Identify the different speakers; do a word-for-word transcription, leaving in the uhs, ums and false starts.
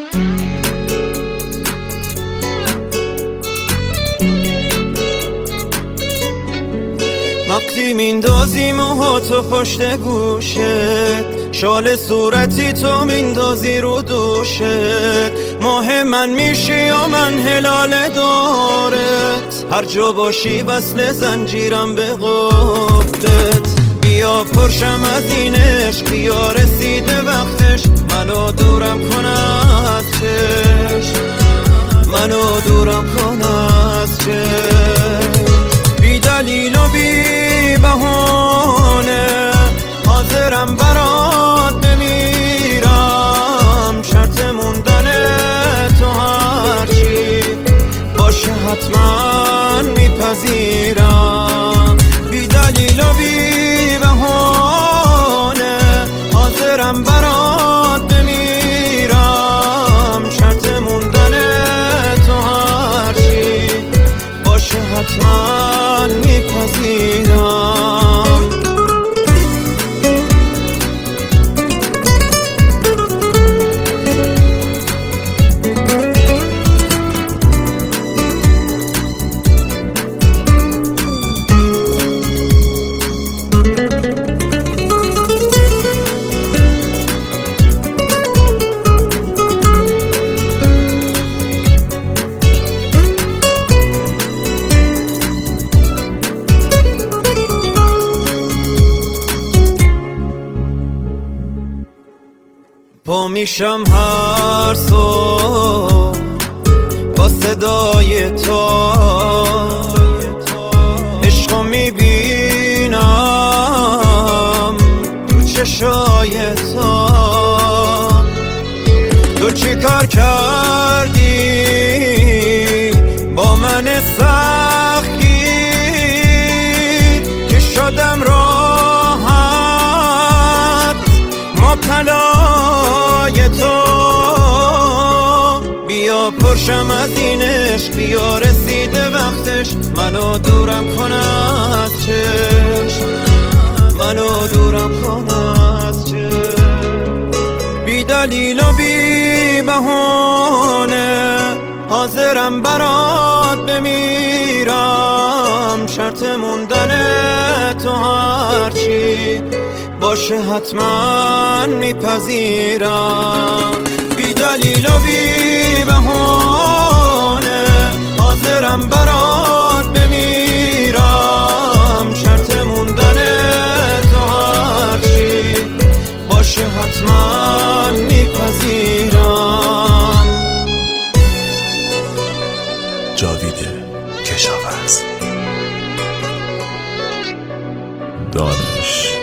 Speaker 1: وقتی میندازی موهاتو پشت گوشت، شال صورتی تو میندازی رو دوشت، ماه من میشی یا من هلال دارت، هر جا باشی وصل زنجیرم به قبضت. بیا پرشم از این عشق، بیا رسیده وقتش، منو دورم کن از چشم، منو دورم کن از چشم. بی دلیل و بی بهانه حاضرم برات بمیرم، شرط موندن تو هرچی باشه حتما میپذیرم. بی دلیل و بی بهانه حاضرم برات بمیرم، شرط موندن تو هرچی باشه حتما میپذیرم. پا میشم هر صبح با صدای تو، عشقو میبینم تو چشای تو. تو چی کار کردی با من سختی که شدم راحت مبتلای تو. بیا پرشم از این عشق، بیا رسیده وقتش، منو دورم کن از چشم، منو دورم کن از چشم. بی دلیل و بی بهانه حاضرم برات بمیرم، شرط موندن تو هرچی باشه حتما میپذیرم. بی دلیل و بی بهانه حاضرم برات بمیرم، شرط موندن تو هرچی باشه حتما میپذیرم.
Speaker 2: جاوید کشاورز. دانش